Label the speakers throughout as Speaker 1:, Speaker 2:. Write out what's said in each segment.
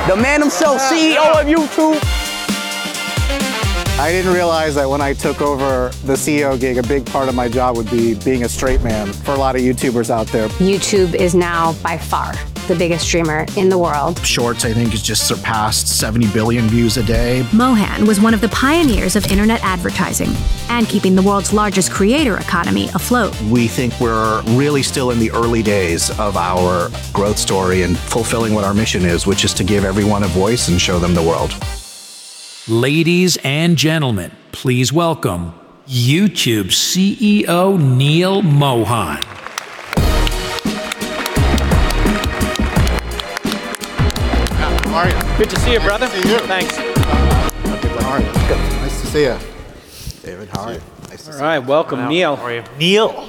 Speaker 1: the man himself, CEO of YouTube.
Speaker 2: I didn't realize that when I took over the CEO gig, a big part of my job would be being a straight man for a lot of YouTubers out there.
Speaker 3: YouTube is now by far the biggest streamer in the world.
Speaker 4: Shorts, I think, has just surpassed 70 billion views a day.
Speaker 5: Mohan was one of the pioneers of internet advertising and keeping the world's largest creator economy afloat.
Speaker 4: We think we're really still in the early days of our growth story and fulfilling what our mission is, which is to give everyone a voice and show them the world.
Speaker 6: Ladies and gentlemen, please welcome YouTube CEO Neal Mohan.
Speaker 2: How are you?
Speaker 7: Good to see you, brother.
Speaker 2: Nice to see you.
Speaker 7: Thanks.
Speaker 2: How are you? Good. Nice to see you. David, how are you? Nice to see you.
Speaker 7: All right, welcome, Neal. How are you?
Speaker 8: Neal.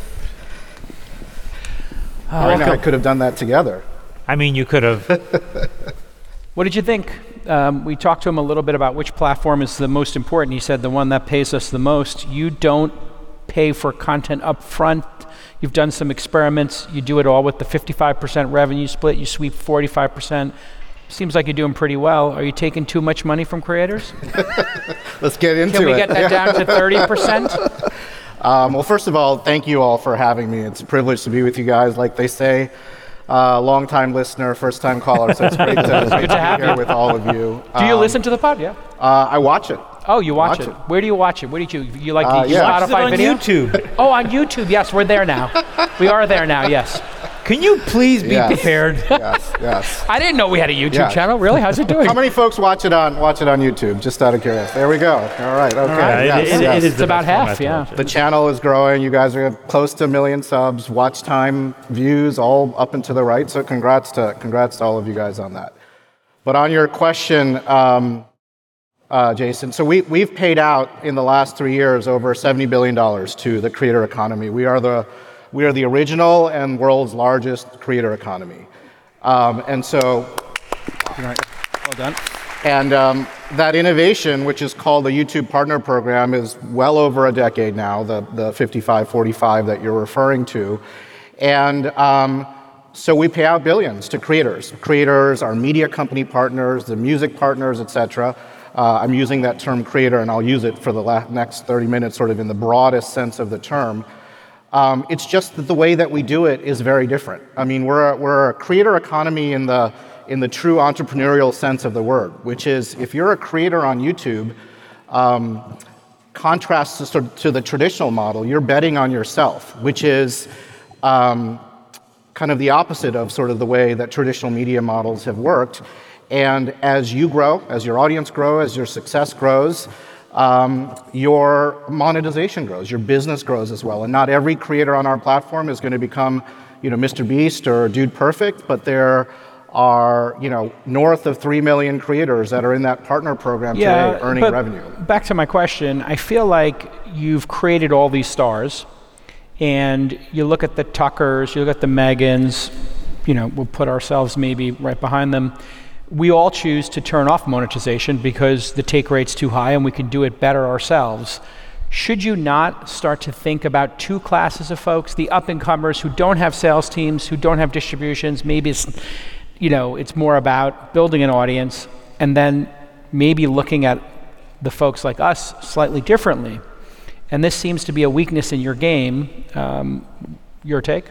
Speaker 2: Right now, I could have done that together.
Speaker 8: I mean, you could have.
Speaker 7: What did you think? We talked to him a little bit about which platform is the most important. He said the one that pays us the most. You don't pay for content up front. You've done some experiments. You do it all with the 55% revenue split. You sweep 45%. Seems like you're doing pretty well. Are you taking too much money from creators?
Speaker 2: Let's get into it.
Speaker 7: Can we get that down to 30%?
Speaker 2: Well, first of all, thank you all for having me. It's a privilege to be with you guys. Like they say, long-time listener, first-time caller, so it's great to
Speaker 7: have
Speaker 2: be here
Speaker 7: you.
Speaker 2: with all of you.
Speaker 7: Do you listen to the pod? Yeah.
Speaker 2: I watch it.
Speaker 7: Oh, you watch it. Where do you watch it? Where do you like the
Speaker 2: yeah.
Speaker 7: Spotify
Speaker 8: on
Speaker 7: video?
Speaker 8: YouTube.
Speaker 7: Oh, on YouTube. Yes, we're there now. We are there now. Yes.
Speaker 8: Can you please be
Speaker 2: Yes.
Speaker 8: prepared?
Speaker 2: Yes.
Speaker 7: I didn't know we had a YouTube
Speaker 2: Yeah.
Speaker 7: channel. Really? How's it doing?
Speaker 2: How many folks watch it on YouTube? Just out of curiosity. There we go. All right. Okay.
Speaker 8: right.
Speaker 2: Yes.
Speaker 8: It is
Speaker 7: It's about half. Yeah.
Speaker 2: The channel is growing. You guys are close to 1 million subs, watch time, views, all up and to the right. So congrats to all of you guys on that. But on your question, Jason, so we've paid out in the last 3 years over $70 billion to the creator economy. We are the original and world's largest creator economy. And so,
Speaker 7: Well done.
Speaker 2: and that innovation, which is called the YouTube Partner Program, is well over a decade now, the 55-45 that you're referring to. And so we pay out billions to creators. Creators, our media company partners, the music partners, et cetera. I'm using that term creator, and I'll use it for the next 30 minutes sort of in the broadest sense of the term. It's just that the way that we do it is very different. I mean, we're a creator economy in the true entrepreneurial sense of the word, which is if you're a creator on YouTube, contrast to the traditional model, you're betting on yourself, which is kind of the opposite of sort of the way that traditional media models have worked. And as you grow, as your audience grows, as your success grows, your monetization grows, your business grows as well. And not every creator on our platform is going to become, Mr. Beast or Dude Perfect, but there are, north of 3 million creators that are in that partner program today earning revenue.
Speaker 7: Back to my question, I feel like you've created all these stars, and you look at the Tuckers, you look at the Megans, we'll put ourselves maybe right behind them. We all choose to turn off monetization because the take rate's too high and we can do it better ourselves. Should you not start to think about two classes of folks, the up-and-comers who don't have sales teams, who don't have distributions, maybe it's more about building an audience, and then maybe looking at the folks like us slightly differently? And this seems to be a weakness in your game. Your take?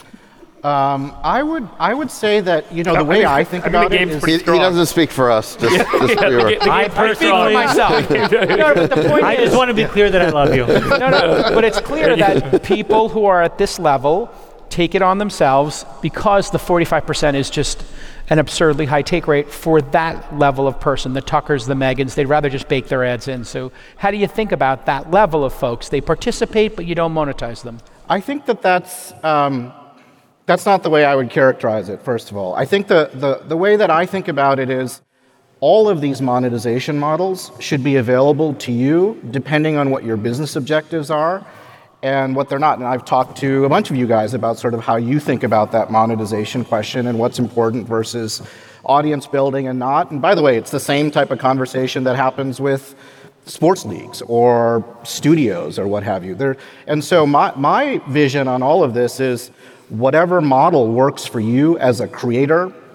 Speaker 2: I would say that the way I think about it is
Speaker 9: he doesn't speak for us. Just
Speaker 8: I personally
Speaker 7: myself. No, but the point
Speaker 8: I
Speaker 7: is,
Speaker 8: just want to be clear that I love you.
Speaker 7: no, but it's clear that people who are at this level take it on themselves because the 45% is just an absurdly high take rate for that level of person. The Tuckers, the Megans, they'd rather just bake their ads in. So how do you think about that level of folks? They participate, but you don't monetize them.
Speaker 2: I think that's not the way I would characterize it, first of all. I think the way that I think about it is all of these monetization models should be available to you depending on what your business objectives are and what they're not. And I've talked to a bunch of you guys about sort of how you think about that monetization question and what's important versus audience building and not. And by the way, it's the same type of conversation that happens with sports leagues or studios or what have you. And so my vision on all of this is whatever model works for you as a creator,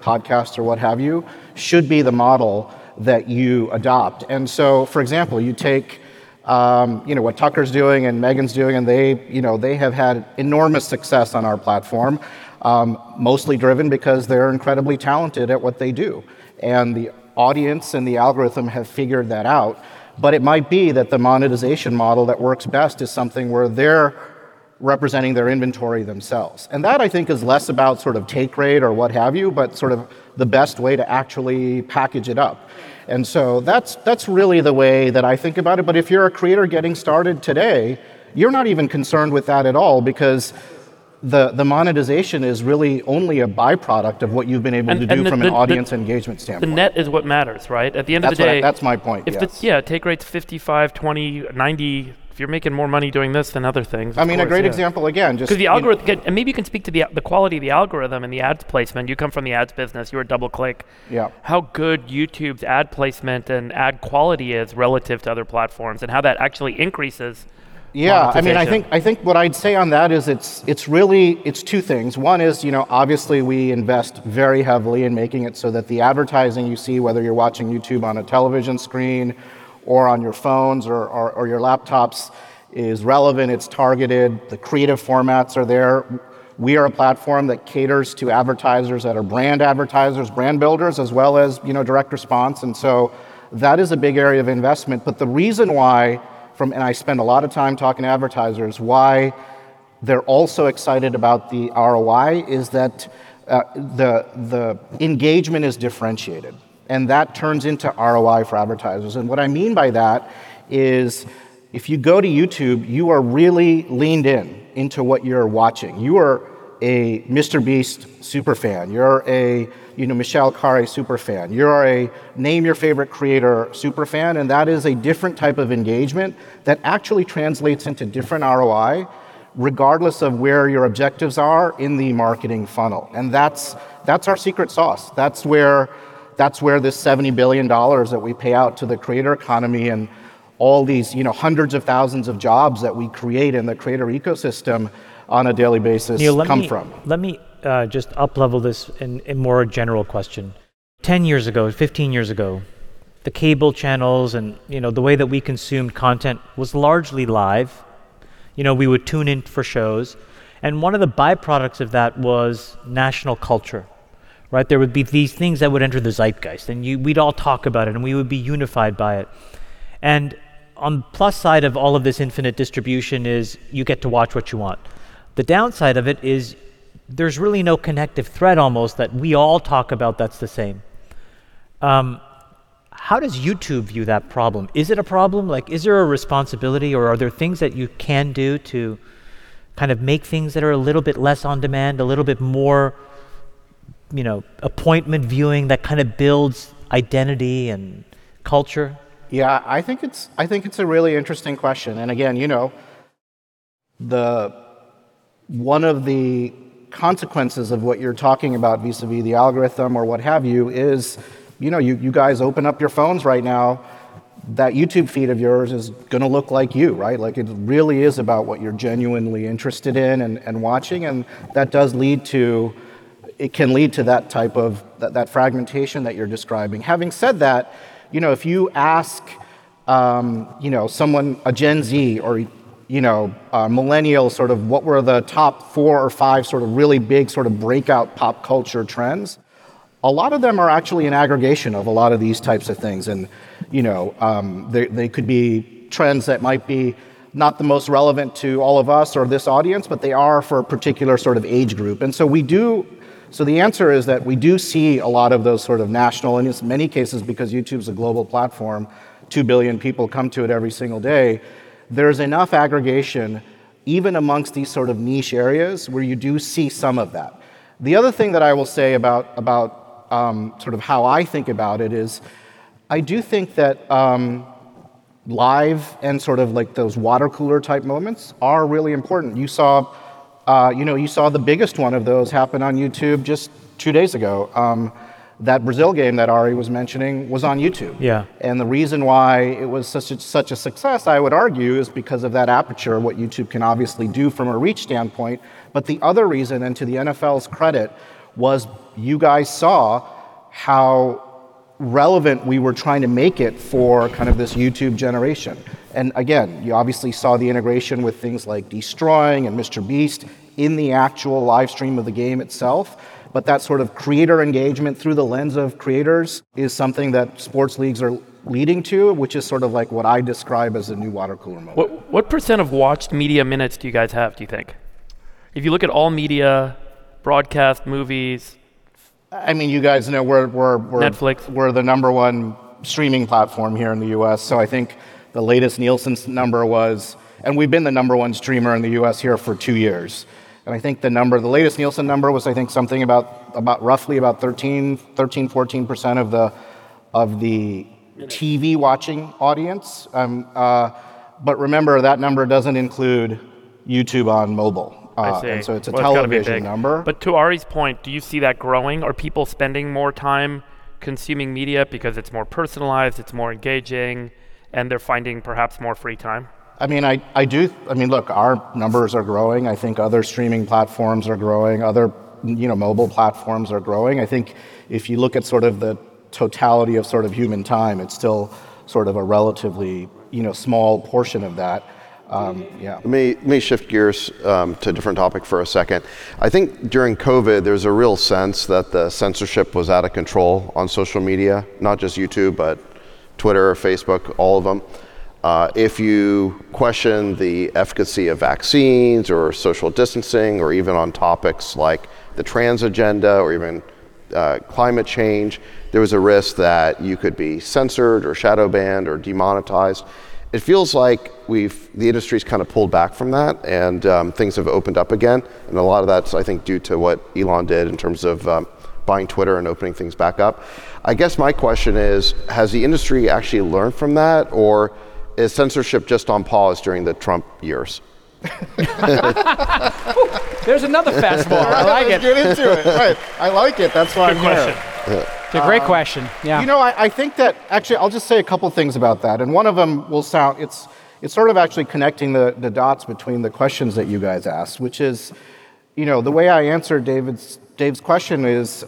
Speaker 2: podcasts or what have you, should be the model that you adopt. And so, for example, you take what Tucker's doing and Megan's doing, and they have had enormous success on our platform, mostly driven because they're incredibly talented at what they do. And the audience and the algorithm have figured that out. But it might be that the monetization model that works best is something where they're representing their inventory themselves. And that, I think, is less about sort of take rate or what have you, but sort of the best way to actually package it up. And so that's really the way that I think about it. But if you're a creator getting started today, you're not even concerned with that at all, because the monetization is really only a byproduct of what you've been able to do from an audience engagement standpoint.
Speaker 1: The net is what matters, right? At the end of the day,
Speaker 2: that's my point.
Speaker 1: If take rate's 55, 20, 90. If you're making more money doing this than other things,
Speaker 2: I mean, a great example again, just
Speaker 1: because the algorithm, and maybe you can speak to the quality of the algorithm and the ads placement. You come from the ads business. You were DoubleClick.
Speaker 2: Yeah.
Speaker 1: How good YouTube's ad placement and ad quality is relative to other platforms, and how that actually increases.
Speaker 2: Yeah, I mean, I think what I'd say on that is it's really two things. One is, obviously we invest very heavily in making it so that the advertising you see, whether you're watching YouTube on a television screen or on your phones or your laptops, is relevant, it's targeted, the creative formats are there. We are a platform that caters to advertisers that are brand advertisers, brand builders, as well as, direct response. And so that is a big area of investment. But the reason why, and I spend a lot of time talking to advertisers, why they're also excited about the ROI is that the engagement is differentiated. And that turns into ROI for advertisers. And what I mean by that is, if you go to YouTube, you are really leaned into what you're watching. You are a Mr. Beast superfan. You're a Michelle Khare superfan. You're a name your favorite creator superfan, and that is a different type of engagement that actually translates into different ROI, regardless of where your objectives are in the marketing funnel. And that's our secret sauce. That's where this $70 billion that we pay out to the creator economy and all these hundreds of thousands of jobs that we create in the creator ecosystem on a daily basis come from.
Speaker 8: Let me just up-level this in a more general question. 10 years ago, 15 years ago, the cable channels and the way that we consumed content was largely live. We would tune in for shows, and one of the byproducts of that was national culture. Right, there would be these things that would enter the zeitgeist, and we'd all talk about it, and we would be unified by it. And on the plus side of all of this infinite distribution is you get to watch what you want. The downside of it is there's really no connective thread almost that we all talk about that's the same. How does YouTube view that problem? Is it a problem? Like, is there a responsibility, or are there things that you can do to kind of make things that are a little bit less on demand, a little bit more appointment viewing that kind of builds identity and culture?
Speaker 2: Yeah, I think it's a really interesting question. And again, one of the consequences of what you're talking about vis-a-vis the algorithm or what have you is, you guys open up your phones right now, that YouTube feed of yours is going to look like you, right? Like, it really is about what you're genuinely interested in and watching, and that can lead to that type of that fragmentation that you're describing. Having said that, if you ask someone, a Gen Z or a millennial, sort of what were the top 4 or 5 sort of really big sort of breakout pop culture trends, a lot of them are actually an aggregation of a lot of these types of things. And they could be trends that might be not the most relevant to all of us or this audience, but they are for a particular sort of age group. And so So the answer is that we do see a lot of those sort of national, and in many cases, because YouTube's a global platform, 2 billion people come to it every single day, there's enough aggregation, even amongst these sort of niche areas, where you do see some of that. The other thing that I will say about sort of how I think about it is, I do think that live and sort of like those water cooler type moments are really important. You saw the biggest one of those happen on YouTube just 2 days ago. That Brazil game that Ari was mentioning was on YouTube.
Speaker 8: Yeah.
Speaker 2: And the reason why it was such a success, I would argue, is because of that aperture, what YouTube can obviously do from a reach standpoint. But the other reason, and to the NFL's credit, was you guys saw how relevant we were trying to make it for kind of this YouTube generation. And again, you obviously saw the integration with things like Destroying and Mr. Beast in the actual live stream of the game itself. But that sort of creator engagement through the lens of creators is something that sports leagues are leading to, which is sort of like what I describe as a new water cooler moment.
Speaker 1: What percent of watched media minutes do you guys have, do you think? If you look at all media, broadcast, movies.
Speaker 2: I mean, you guys know we're
Speaker 1: Netflix.
Speaker 2: We're the number one streaming platform here in the US. So I think the latest Nielsen number was, and we've been the number one streamer in the US here for 2 years. And I think the latest Nielsen number was, I think, something about roughly 14% of the TV watching audience. But remember, that number doesn't include YouTube on mobile.
Speaker 1: I see.
Speaker 2: And so it's a
Speaker 1: Well, it's gotta be
Speaker 2: television
Speaker 1: big.
Speaker 2: number.
Speaker 1: But to Ari's point, do you see that growing? Are people spending more time consuming media because it's more personalized, it's more engaging, and they're finding perhaps more free time?
Speaker 2: I mean, I do. I mean, look, our numbers are growing. I think other streaming platforms are growing. Other, mobile platforms are growing. I think if you look at sort of the totality of sort of human time, it's still sort of a relatively, small portion of that. Yeah.
Speaker 9: Let me shift gears to a different topic for a second. I think during COVID, there's a real sense that the censorship was out of control on social media, not just YouTube, but Twitter, Facebook, all of them. If you question the efficacy of vaccines or social distancing, or even on topics like the trans agenda or even climate change, there was a risk that you could be censored or shadow banned or demonetized. It feels like the industry's kind of pulled back from that, and things have opened up again. And a lot of that's, I think, due to what Elon did in terms of buying Twitter and opening things back up. I guess my question is, has the industry actually learned from that, or is censorship just on pause during the Trump years?
Speaker 7: There's another fastball. I like it.
Speaker 2: Let's get into it. Right. I like it. That's why I'm here.
Speaker 7: It's a great question. Yeah.
Speaker 2: I think that actually, I'll just say a couple things about that. And one of them will sound, it's sort of actually connecting the dots between the questions that you guys asked, which is, the way I answered Dave's question is,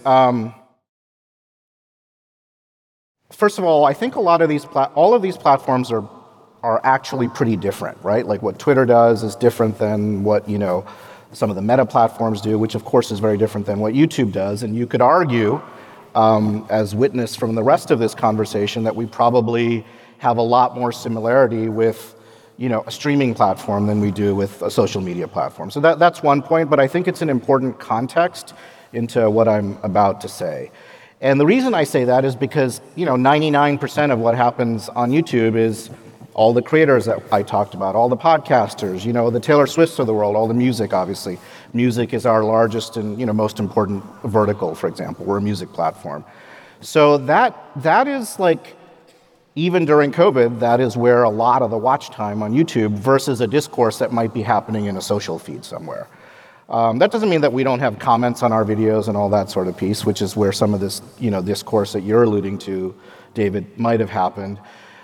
Speaker 2: first of all, I think a lot of all of these platforms are actually pretty different, right? Like what Twitter does is different than what, some of the meta platforms do, which of course is very different than what YouTube does. And you could argue, as witness from the rest of this conversation, that we probably have a lot more similarity with, a streaming platform than we do with a social media platform. So that's one point, but I think it's an important context into what I'm about to say. And the reason I say that is because, 99% of what happens on YouTube is all the creators that I talked about, all the podcasters, the Taylor Swifts of the world, all the music, obviously. Music is our largest and, most important vertical, for example. We're a music platform. So that is like, even during COVID, that is where a lot of the watch time on YouTube versus a discourse that might be happening in a social feed somewhere. That doesn't mean that we don't have comments on our videos and all that sort of piece, which is where some of this, discourse that you're alluding to, David, might have happened.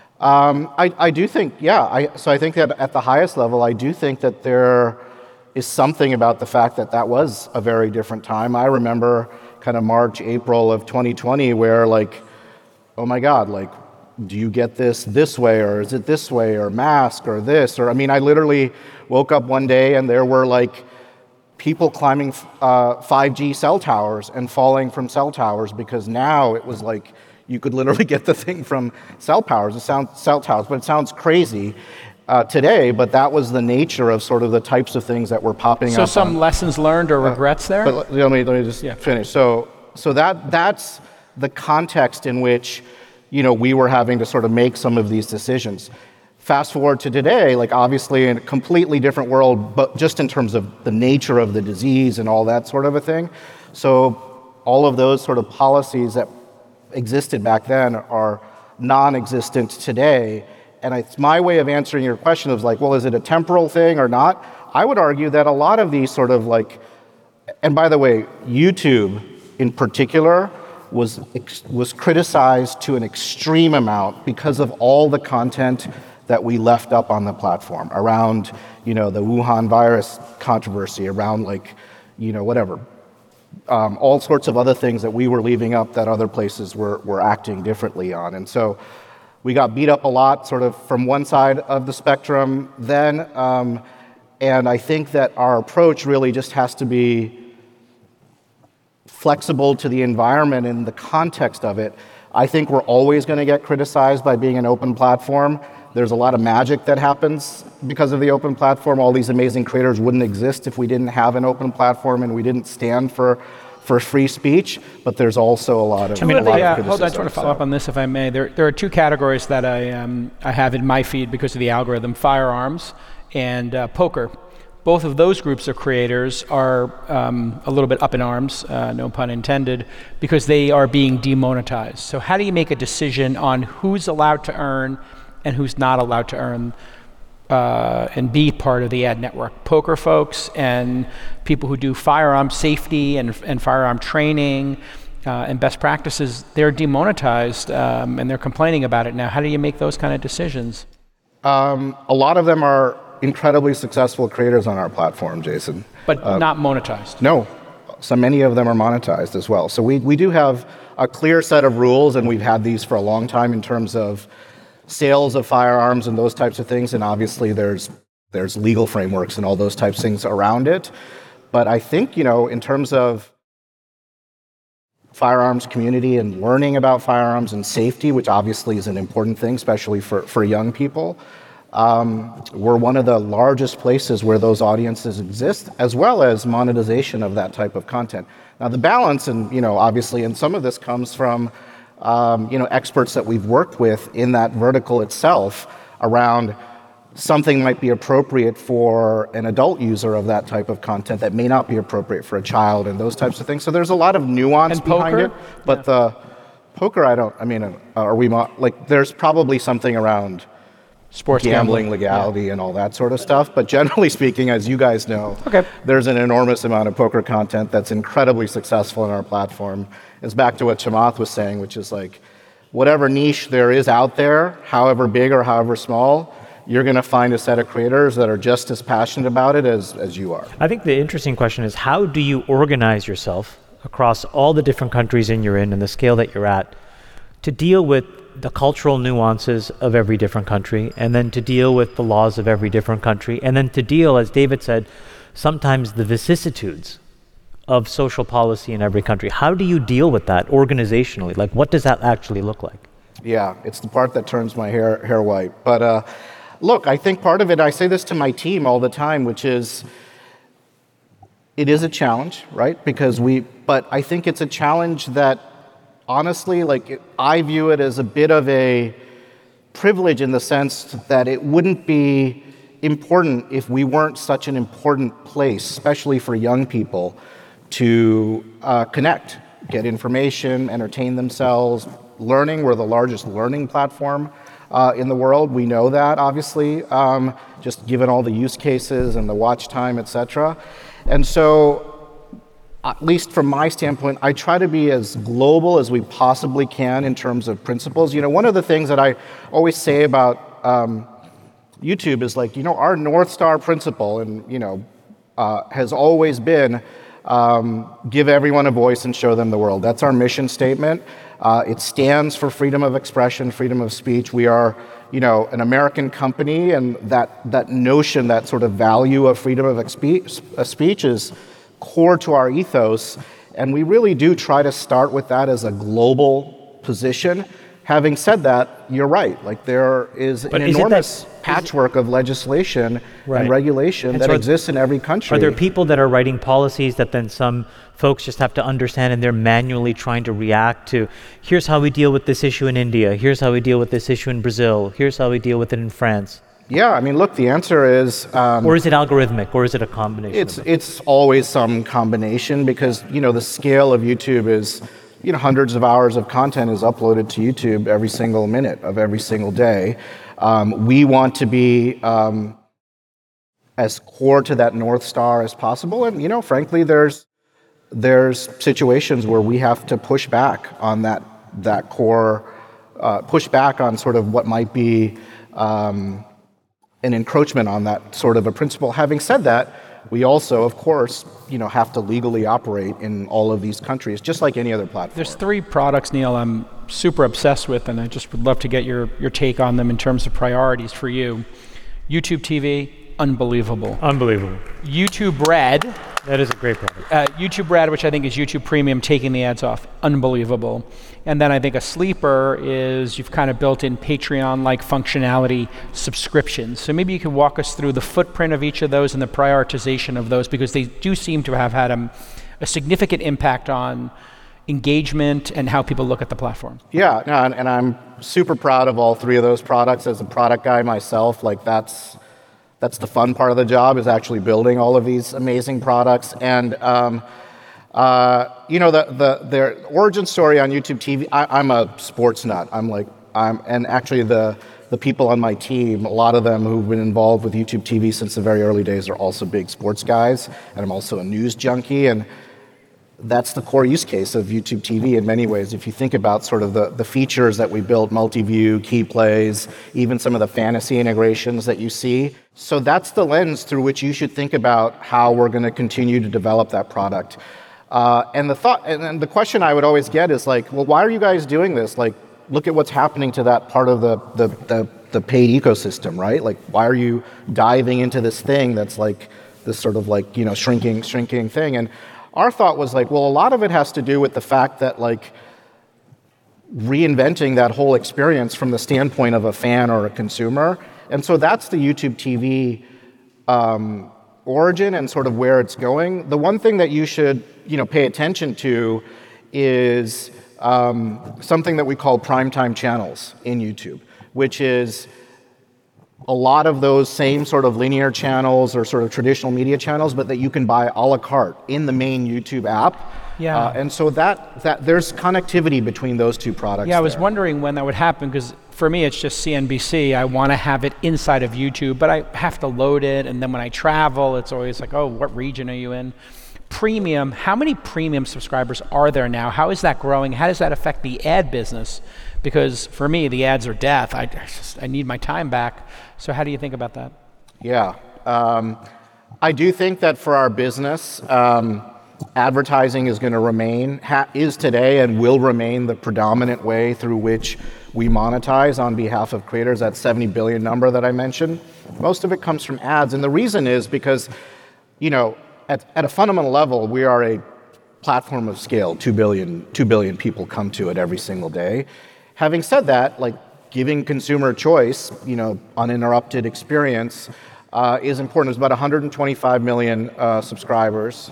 Speaker 2: I do think, so I think that at the highest level, I do think that there is something about the fact that was a very different time. I remember kind of March, April of 2020 where oh my God, do you get this way, or is it this way, or mask, or this, or, I literally woke up one day and there were people climbing 5G cell towers and falling from cell towers, because now it was you could literally get the thing from cell towers. But it sounds crazy today, but that was the nature of sort of the types of things that were popping up.
Speaker 7: So some lessons learned or regrets there?
Speaker 2: But let me just finish. So that's the context in which, we were having to sort of make some of these decisions. Fast forward to today, obviously in a completely different world, but just in terms of the nature of the disease and all that sort of a thing. So all of those sort of policies that existed back then are non-existent today. And it's my way of answering your question of is it a temporal thing or not? I would argue that a lot of these sort of and by the way, YouTube in particular was criticized to an extreme amount because of all the content that we left up on the platform around, the Wuhan virus controversy, around whatever, all sorts of other things that we were leaving up that other places were acting differently on. And so we got beat up a lot sort of from one side of the spectrum then. And I think that our approach really just has to be flexible to the environment and the context of it. I think we're always going to get criticized by being an open platform. There's a lot of magic that happens because of the open platform. All these amazing creators wouldn't exist if we didn't have an open platform and we didn't stand for free speech, but there's also a lot of criticism.
Speaker 7: Hold on, I just want to follow up on this, if I may. There are two categories that I have in my feed because of the algorithm: firearms and poker. Both of those groups of creators are a little bit up in arms, no pun intended, because they are being demonetized. So how do you make a decision on who's allowed to earn and who's not allowed to earn and be part of the ad network? Poker folks and people who do firearm safety and firearm training and best practices, they're demonetized and they're complaining about it now. How do you make those kind of decisions?
Speaker 2: A lot of them are incredibly successful creators on our platform, Jason.
Speaker 7: But not monetized?
Speaker 2: No. So many of them are monetized as well. So we do have a clear set of rules, and we've had these for a long time in terms of sales of firearms and those types of things, and obviously there's legal frameworks and all those types of things around it. But I think, in terms of firearms community and learning about firearms and safety, which obviously is an important thing, especially for young people, we're one of the largest places where those audiences exist, as well as monetization of that type of content. Now the balance, and obviously, and some of this comes from experts that we've worked with in that vertical itself around something might be appropriate for an adult user of that type of content that may not be appropriate for a child and those types of things. So there's a lot of nuance behind it. But the poker, there's probably something around
Speaker 7: sports
Speaker 2: gambling legality and all that sort of stuff. But generally speaking, as you guys know, there's an enormous amount of poker content that's incredibly successful on our platform. It's back to what Chamath was saying, which is like, whatever niche there is out there, however big or however small, you're going to find a set of creators that are just as passionate about it as you are.
Speaker 8: I think the interesting question is, how do you organize yourself across all the different countries you're in and the scale that you're at to deal with the cultural nuances of every different country, and then to deal with the laws of every different country, and then to deal, as David said, sometimes the vicissitudes of social policy in every country? How do you deal with that organizationally? Like, what does that actually look like?
Speaker 2: Yeah, it's the part that turns my hair white. But look, I think part of it, I say this to my team all the time, which is, it is a challenge, right? But I think it's a challenge that, honestly, I view it as a bit of a privilege in the sense that it wouldn't be important if we weren't such an important place, especially for young people, to connect, get information, entertain themselves, learning. We're the largest learning platform in the world. We know that, obviously, just given all the use cases and the watch time, et cetera. And so, at least from my standpoint, I try to be as global as we possibly can in terms of principles. One of the things that I always say about YouTube is our North Star principle, and has always been give everyone a voice and show them the world. That's our mission statement. It stands for freedom of expression, freedom of speech. We are, an American company, and that notion, that sort of value of freedom of speech is core to our ethos, and we really do try to start with that as a global position. Having said that, you're right. There is an enormous patchwork of legislation and regulation that exists in every country.
Speaker 8: Are there people that are writing policies that then some folks just have to understand, and they're manually trying to react to, here's how we deal with this issue in India, here's how we deal with this issue in Brazil, here's how we deal with it in France?
Speaker 2: Yeah, look, the answer is...
Speaker 8: or is it algorithmic, or is it a combination?
Speaker 2: It's always some combination, because, the scale of YouTube is, hundreds of hours of content is uploaded to YouTube every single minute of every single day. We want to be as core to that North Star as possible. And, frankly, there's situations where we have to push back on that core, push back on sort of what might be an encroachment on that sort of a principle. Having said that, we also, of course, have to legally operate in all of these countries, just like any other platform.
Speaker 7: There's 3 products, Neil, I'm super obsessed with, and I just would love to get your take on them in terms of priorities for you. YouTube TV, unbelievable.
Speaker 8: Unbelievable.
Speaker 7: YouTube Red.
Speaker 8: That is a great product.
Speaker 7: YouTube Red, which I think is YouTube Premium, taking the ads off, unbelievable. And then I think a sleeper is you've kind of built in Patreon-like functionality subscriptions. So maybe you can walk us through the footprint of each of those and the prioritization of those, because they do seem to have had a significant impact on engagement and how people look at the platform.
Speaker 2: Yeah, no, and I'm super proud of all 3 of those products. As a product guy myself, like that's the fun part of the job, is actually building all of these amazing products. And the origin story on YouTube TV. I'm a sports nut. And actually the people on my team, a lot of them who've been involved with YouTube TV since the very early days, are also big sports guys. And I'm also a news junkie, and that's the core use case of YouTube TV in many ways. If you think about sort of the features that we built, multi-view, key plays, even some of the fantasy integrations that you see. So that's the lens through which you should think about how we're going to continue to develop that product. And the question I would always get is like, well, why are you guys doing this? Like, look at what's happening to that part of the paid ecosystem, right? Like, why are you diving into this thing that's like this sort of like, shrinking thing? And our thought was like, well, a lot of it has to do with the fact that like reinventing that whole experience from the standpoint of a fan or a consumer. And so that's the YouTube TV origin and sort of where it's going. The one thing that you should, pay attention to is something that we call primetime channels in YouTube, which is a lot of those same sort of linear channels or sort of traditional media channels, but that you can buy a la carte in the main YouTube app.
Speaker 7: Yeah.
Speaker 2: And so that there's connectivity between those 2 products.
Speaker 7: Yeah, I was wondering when that would happen, because for me it's just CNBC. I want to have it inside of YouTube, but I have to load it, and then when I travel, it's always like, oh, what region are you in? Premium, how many premium subscribers are there now? How is that growing? How does that affect the ad business? Because for me, the ads are death. I need my time back. So how do you think about that?
Speaker 2: Yeah. I do think that for our business, advertising is going to remain, is today and will remain the predominant way through which we monetize on behalf of creators. That 70 billion number that I mentioned, most of it comes from ads. And the reason is because, at a fundamental level, we are a platform of scale. 2 billion people come to it every single day. Having said that, like giving consumer choice, uninterrupted experience, is important. There's about 125 million subscribers.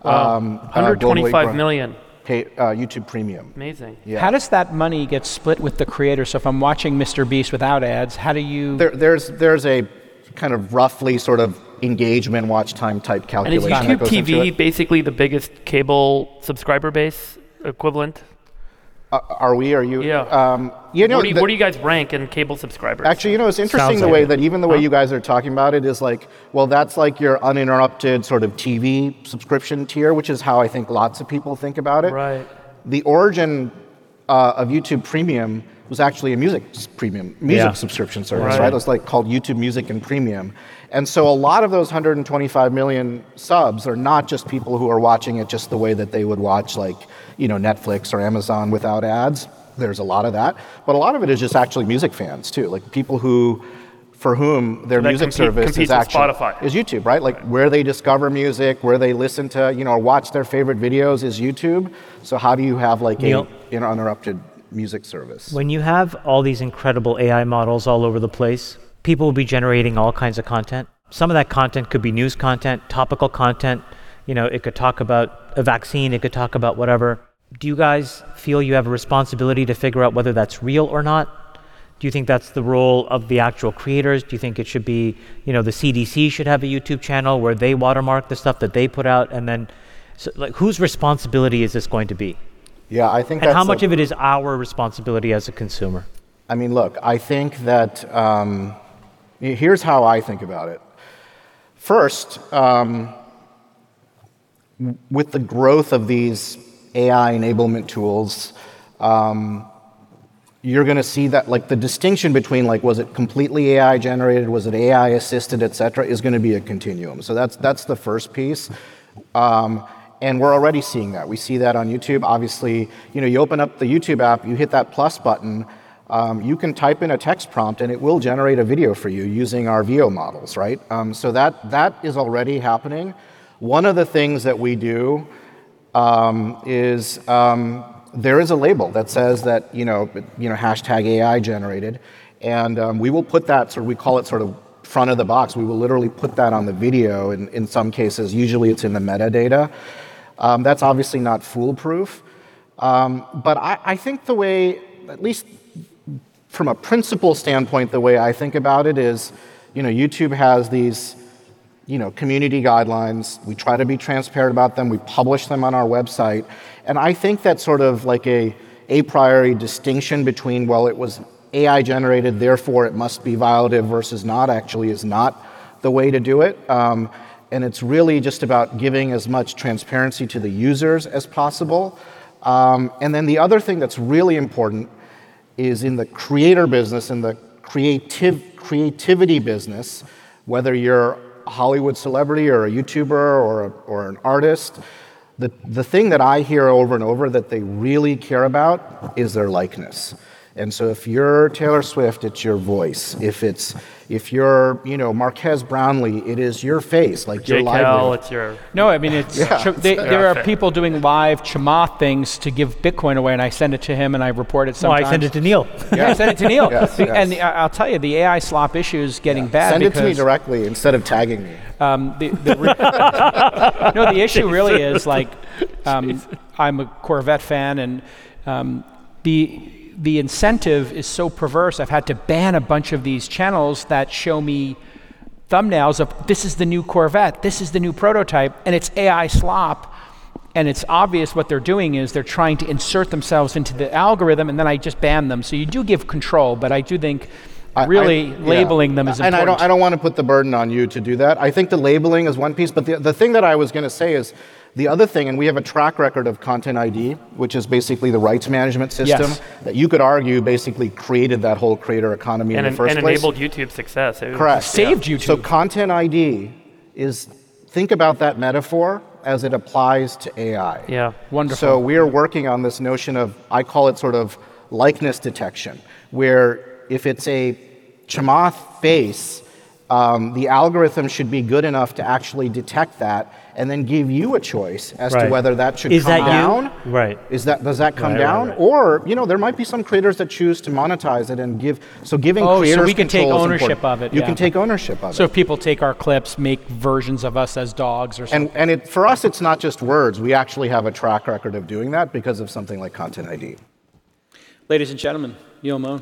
Speaker 1: 125 million.
Speaker 2: YouTube Premium.
Speaker 1: Amazing.
Speaker 2: Yeah.
Speaker 7: How does that money get split with the creator? So if I'm watching Mr. Beast without ads, how do you...
Speaker 2: There's a kind of roughly sort of engagement watch time type calculation.
Speaker 1: And is YouTube TV basically the biggest cable subscriber base equivalent?
Speaker 2: Are you?
Speaker 1: Yeah. Where do you guys rank in cable subscribers?
Speaker 2: Actually, it's interesting the way that even the way you guys are talking about it is like, well, that's like your uninterrupted sort of TV subscription tier, which is how I think lots of people think about it.
Speaker 1: Right.
Speaker 2: The origin of YouTube Premium was actually a music subscription service, right? It was like called YouTube Music and Premium. And so a lot of those 125 million subs are not just people who are watching it just the way that they would watch like, Netflix or Amazon without ads. There's a lot of that. But a lot of it is just actually music fans too, like people for whom their music service is actually is YouTube, right? Like where they discover music, where they listen to, or watch their favorite videos is YouTube. So how do you have like an uninterrupted music service?
Speaker 8: When you have all these incredible AI models all over the place, people will be generating all kinds of content. Some of that content could be news content, topical content. It could talk about a vaccine, it could talk about whatever. Do you guys feel you have a responsibility to figure out whether that's real or not? Do you think that's the role of the actual creators? Do you think it should be, the CDC should have a YouTube channel where they watermark the stuff that they put out? And then, whose responsibility is this going to be?
Speaker 2: Yeah, I think
Speaker 8: and how much of it is our responsibility as a consumer?
Speaker 2: I mean, look, I think that here's how I think about it. First, with the growth of these AI enablement tools, you're going to see that like the distinction between like was it completely AI generated, was it AI assisted, et cetera, is going to be a continuum. So that's the first piece. And we're already seeing that. We see that on YouTube. Obviously, you open up the YouTube app, you hit that plus button, you can type in a text prompt and it will generate a video for you using our VO models, right? So that is already happening. One of the things that we do is there is a label that says that hashtag AI generated, and we will put that we call it sort of front of the box. We will literally put that on the video. In some cases, usually it's in the metadata. That's obviously not foolproof, but I think the way, at least from a principle standpoint, the way I think about it is, YouTube has these community guidelines. We try to be transparent about them. We publish them on our website. And I think that sort of like a priori distinction between, well, it was AI generated, therefore it must be violative versus not, actually is not the way to do it. And it's really just about giving as much transparency to the users as possible. And then the other thing that's really important is in the creator business, in the creativity business, whether you're a Hollywood celebrity or a YouTuber or an artist, the thing that I hear over and over that they really care about is their likeness. And so if you're Taylor Swift, it's your voice. If you're Marquez Brownlee, it is your face, like your livelihood.
Speaker 1: It's your...
Speaker 7: No, I mean, there are people doing live Chamath things to give Bitcoin away, and I send it to him, and I report it sometimes.
Speaker 8: I send it to Neil.
Speaker 7: Yeah, I send it to Neil.
Speaker 2: Yes.
Speaker 7: And I'll tell you, the AI slop issue is getting bad.
Speaker 2: Send it to me directly instead of tagging me.
Speaker 7: The issue really is like, I'm a Corvette fan, and the incentive is so perverse. I've had to ban a bunch of these channels that show me thumbnails of this is the new Corvette, this is the new prototype, and it's AI slop. And it's obvious what they're doing is they're trying to insert themselves into the algorithm, and then I just ban them. So you do give control, but I do think labeling them is important.
Speaker 2: And I don't want to put the burden on you to do that. I think the labeling is one piece, but the thing that I was going to say is the other thing, and we have a track record of Content ID, which is basically the rights management system that you could argue basically created that whole creator economy in the first place.
Speaker 1: And enabled YouTube's success.
Speaker 2: Correct.
Speaker 7: Saved YouTube.
Speaker 2: So Content ID is, think about that metaphor as it applies to AI.
Speaker 1: Yeah,
Speaker 7: wonderful.
Speaker 2: So we are working on this notion of, I call it sort of likeness detection, where if it's a Chamath face, the algorithm should be good enough to actually detect that and then give you a choice as to whether that should come down.
Speaker 8: Right.
Speaker 2: Does that come down?
Speaker 8: Right.
Speaker 2: Or, there might be some creators that choose to monetize it and give, so giving creators
Speaker 7: so we can take
Speaker 2: control is
Speaker 7: ownership
Speaker 2: important.
Speaker 7: of it.
Speaker 2: You can take ownership of it.
Speaker 7: So if people take our clips, make versions of us as dogs or something.
Speaker 2: And for us, it's not just words. We actually have a track record of doing that because of something like Content ID.
Speaker 7: Ladies and gentlemen, Neil Mohan.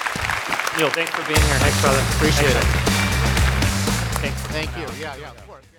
Speaker 1: Neil, thanks for being here. Thanks, brother.
Speaker 7: Appreciate it.
Speaker 1: Thanks.
Speaker 2: Thank you. Yeah, of course.